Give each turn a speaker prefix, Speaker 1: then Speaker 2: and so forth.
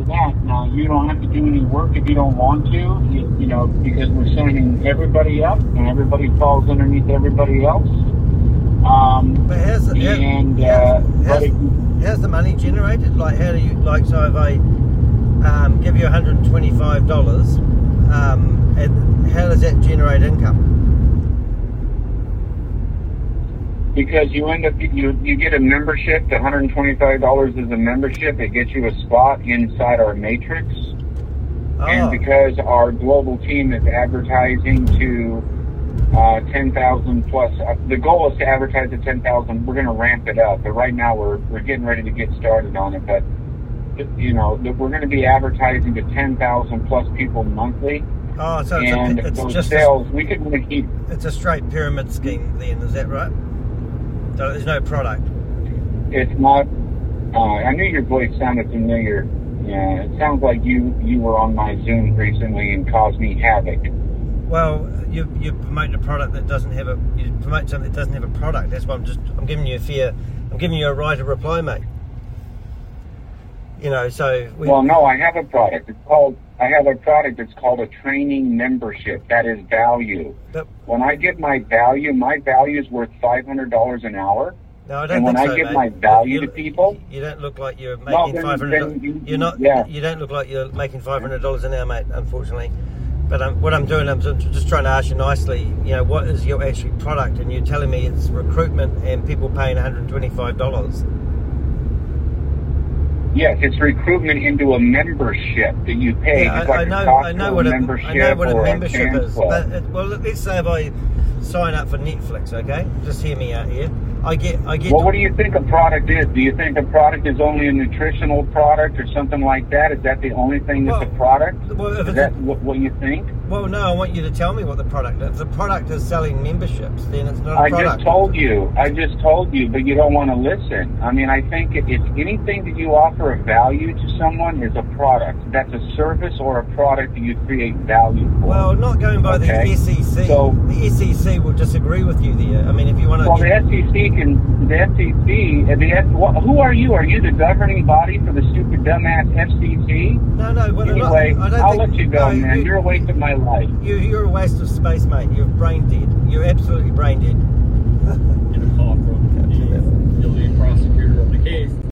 Speaker 1: that. Now, you don't have to do any work if you don't want to, you know, because we're signing everybody up and everybody falls underneath everybody else.
Speaker 2: But how's the money generated? Like, how do you, like, so if I give you $125, and how does that generate income?
Speaker 1: Because you end up, you get a membership. The $125 is a membership. It gets you a spot inside our matrix. Oh. And because our global team is advertising to 10,000 plus, the goal is to advertise at 10,000. We're going to ramp it up, but right now we're getting ready to get started on it. But you know, we're going to be advertising to 10,000 plus people monthly.
Speaker 2: Oh, so it's
Speaker 1: those
Speaker 2: just
Speaker 1: sales, we could really keep.
Speaker 2: It's a straight pyramid scheme, then, is that right? So there's no product.
Speaker 1: It's not. I knew your voice sounded familiar. Yeah, it sounds like you were on my Zoom recently and caused me havoc.
Speaker 2: Well, you promote a product that doesn't have a. You promote something that doesn't have a product. That's why I'm giving you a right of reply, mate. You know, so.
Speaker 1: Well, no, I have a product. I have a product that's called a training membership. That is value. But when I give my value is worth $500 an hour.
Speaker 2: No, I don't
Speaker 1: and when
Speaker 2: think
Speaker 1: I
Speaker 2: so,
Speaker 1: give
Speaker 2: mate.
Speaker 1: my value to people,
Speaker 2: you don't look like you're making $500. You're not.
Speaker 1: Yeah.
Speaker 2: You don't look like you're making $500 an hour, mate. Unfortunately, but what I'm doing, I'm just trying to ask you nicely. You know, what is your actual product? And you're telling me it's recruitment and people paying $125.
Speaker 1: Yes, it's recruitment into a membership that you pay.
Speaker 2: Yeah, I know what a membership is. But well, let's say if I sign up for Netflix, okay? Just hear me out here. I get.
Speaker 1: Well, what do you think a product is? Do you think a product is only a nutritional product or something like that? Is that the only thing that's a product?
Speaker 2: Well,
Speaker 1: is that what you think?
Speaker 2: Well, no, I want you to tell me what the product is. If the product is selling memberships, then it's not a product.
Speaker 1: I just told you, but you don't want to listen. I mean, I think if anything that you offer a value to someone is a product. That's a service or a product that you create value for.
Speaker 2: Well, not going by the SEC. So, the SEC will disagree with you there. I mean, if you want to...
Speaker 1: Well, the SEC who are you? Are you the governing body for the stupid dumbass FCC?
Speaker 2: No. Well,
Speaker 1: anyway, I'll let you go, man. You're a waste of my life.
Speaker 2: You're a waste of space, mate. You're brain dead. You're absolutely brain dead.
Speaker 3: In a call from the lead prosecutor of the case.